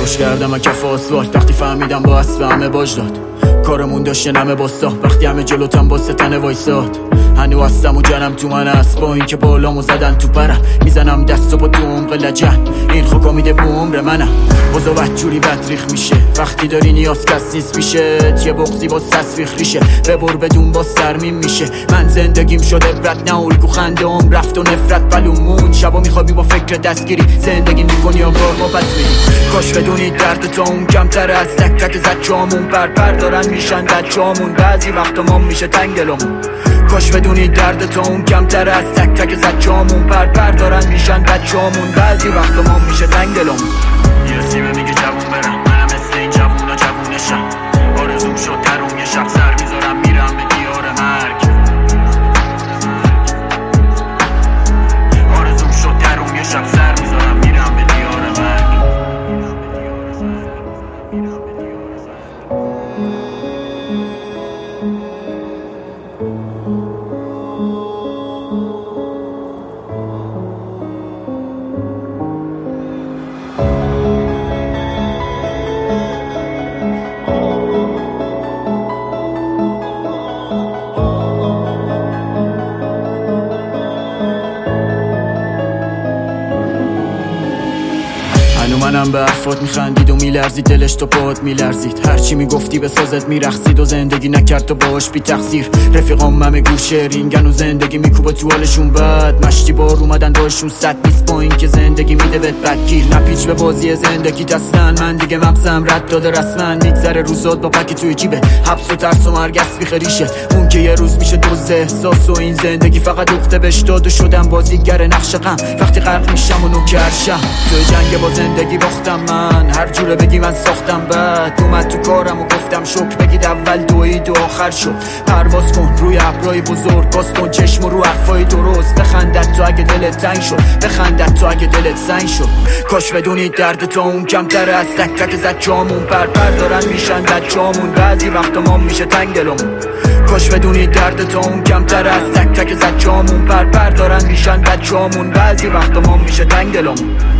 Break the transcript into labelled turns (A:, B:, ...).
A: پاش کردم کف آسفالت وقتی فهمیدم با اسب همه باج داد. کارمون داشته نمه باستا وقتی همه جلوتم با ستنه وایساد. هنو هستم و جنم تو من است با این که بالامو زدن تو پرم. میزنم دستو با تو عمق لجن این خوکا میده بو عمر منم. بازا بدجوری بدریخ میشه وقتی داری نیاز کس نیست میشه. یه بغضی با سسریخ ریشه ببر بدون با سرمین میشه. من زندگیم شده برد نه الگو خنده هم رفت و نفرت بلومون. شبا میخوابی با فکر دستگیری زندگی میکنی و بار ما پس میری. کاش بدونی درد تا اون کمتره از تک تک زجامون. پر دارن میشن بچامون بعضی وقتا ما میشه تنگ دلمون. کاش بدونی درد تا اون کمتره از تک تک زجامون. پر دارن میشن بچامون بعضی وقتا ما میشه تنگ دلمون. یه سیبه میگه جوون برم منم مثل این جوونا جوونشم. آرزوم شد در اون یه شب سر میذارم میرم به دیار مرگ. آرزوم شد در اون یه شب سر میذارم میرم به دیار مرگ. منم به حرفات میخندید و میلرزید دلش تو پات میلرزید. هرچی میگفتی به سازت میرخصید و زندگی نکرد تو باش بی تقصیر. رفیقام همه گوشه رینگن و زندگی میکوبه تو حالشون بد. مشتی بار اومدن داشون صد نیست با این که زندگی میده بهت بدگیر. نپیچ به بازی زندگی اصلا من دیگه مغزم رد داده رسما. میگذره روزات با پکی توی جیبه حبس و ترس و مرگ است بیخریشه. اون که یه روز میشه دوز احساس و این زندگی فقط دخته بهش داد و شدم بازیگر نقش غم. وقتی غرق میشم و نوکرشم توی جنگ با زندگی باختم من. هر جوره بگی من ساختم بعد اومد تو کارم و گفتم شکر بگید اول دوید و آخر شد. پرواز کن روی ابرای بزرگ باز کن چشم رو حرفای درست. بخندت تو اگه دلت تنگ شد بخندت تو اگه دلت زنگ شد. کاش بدونی درد تا اون کمتره از تک تک زجامون. پر دارن میشن بچامون بعضی وقتا ما میشه تنگ دلمون. کاش بدونی درد تا اون کمتره از تک تک زجامون. پر دارن میشن بچامون بعضی وقتا ما میشه تنگ دلمون.